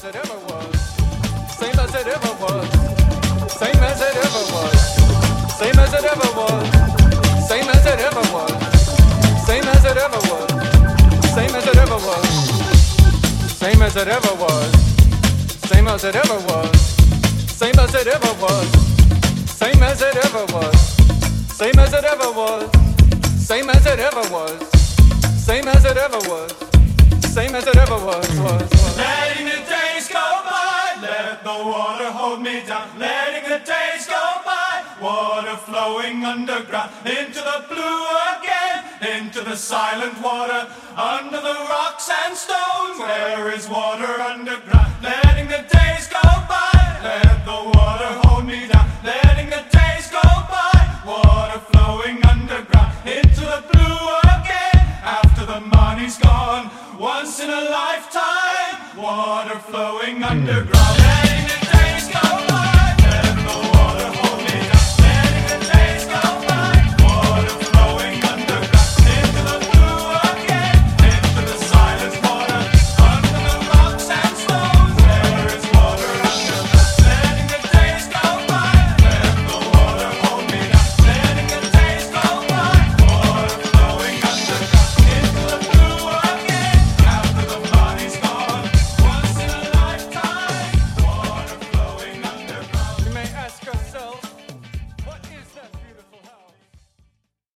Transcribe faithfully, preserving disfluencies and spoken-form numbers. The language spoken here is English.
as it ever was. Same as it ever was. Same as it ever was. Same as it ever was. Same as it ever was. Same as it ever was. Same as it ever was. Same as it ever was. Same as it ever was. Same as it ever was. Same as it ever was. Same as it ever was. Same as it ever was. Same as it ever was. Same as it ever was. Was. Was. Letting the days go by, let the water hold me down. Letting the days go by, water flowing underground into the blue again, into the silent water, under the rocks and stones. There is water underground. Letting the days go by, let the water hold me down. Letting the days go by, water flowing underground into the blue again. After the money's gone, once in a lifetime, water flowing underground.